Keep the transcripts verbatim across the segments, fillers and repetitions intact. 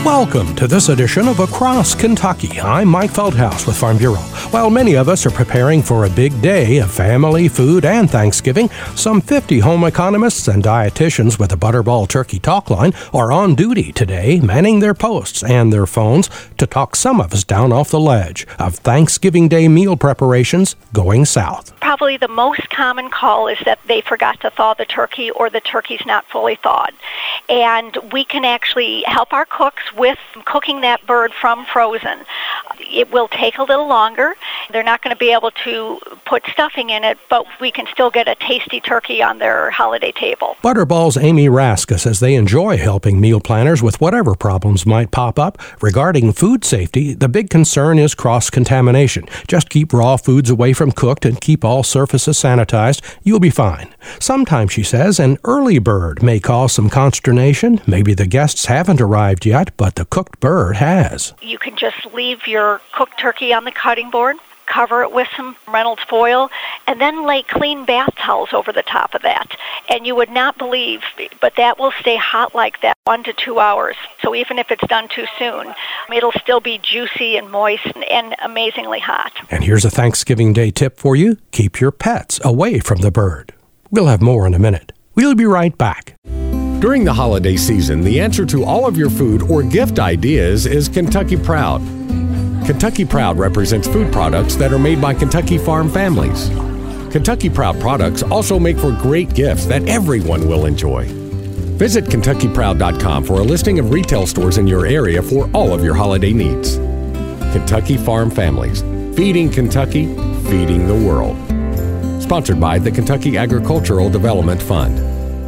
Welcome to this edition of Across Kentucky. I'm Mike Feldhaus with Farm Bureau. While many of us are preparing for a big day of family, food, and Thanksgiving, some fifty home economists and dietitians with the Butterball Turkey Talk Line are on duty today, manning their posts and their phones to talk some of us down off the ledge of Thanksgiving Day meal preparations going south. Probably the most common call is that they forgot to thaw the turkey or the turkey's not fully thawed. And we can actually help our cooks with cooking that bird from frozen. It will take a little longer. They're not going to be able to put stuffing in it, but we can still get a tasty turkey on their holiday table. Butterball's Amy Raska says they enjoy helping meal planners with whatever problems might pop up. Regarding food safety, the big concern is cross-contamination. Just keep raw foods away from cooked and keep all surfaces sanitized. You'll be fine. Sometimes, she says, an early bird may cause some consternation. Maybe the guests haven't arrived yet, but the cooked bird has. You can just leave your cooked turkey on the cutting board, cover it with some Reynolds foil, and then lay clean bath towels over the top of that. And you would not believe, but that will stay hot like that one to two hours. So even if it's done too soon, it'll still be juicy and moist and amazingly hot. And here's a Thanksgiving Day tip for you. Keep your pets away from the bird. We'll have more in a minute. We'll be right back. During the holiday season, the answer to all of your food or gift ideas is Kentucky Proud. Kentucky Proud represents food products that are made by Kentucky farm families. Kentucky Proud products also make for great gifts that everyone will enjoy. Visit Kentucky Proud dot com for a listing of retail stores in your area for all of your holiday needs. Kentucky Farm Families, feeding Kentucky, feeding the world. Sponsored by the Kentucky Agricultural Development Fund.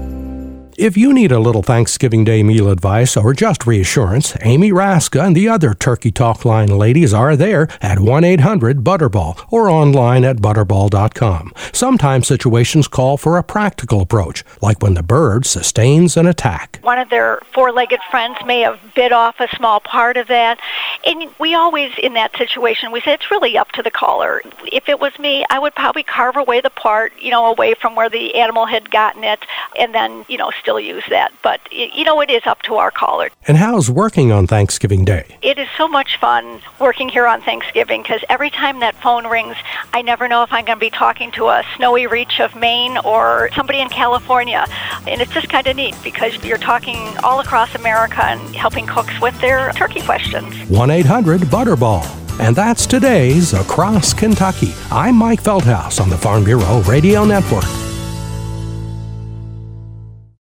If you need a little Thanksgiving Day meal advice or just reassurance, Amy Raska and the other Turkey Talk Line ladies are there at one eight hundred Butterball or online at butterball dot com. Sometimes situations call for a practical approach, like when the bird sustains an attack. One of their four-legged friends may have bit off a small part of that. And we always, in that situation, we say it's really up to the caller. If it was me, I would probably carve away the part, you know, away from where the animal had gotten it, and then, you know, still use that. But, you know, it is up to our caller. And how's working on Thanksgiving Day? It is so much fun working here on Thanksgiving because every time that phone rings, I never know if I'm going to be talking to a snowy reach of Maine or somebody in California. And it's just kind of neat because you're talking all across America and helping cooks with their turkey questions. one eight hundred Butterball. And that's today's Across Kentucky. I'm Mike Feldhaus on the Farm Bureau Radio Network.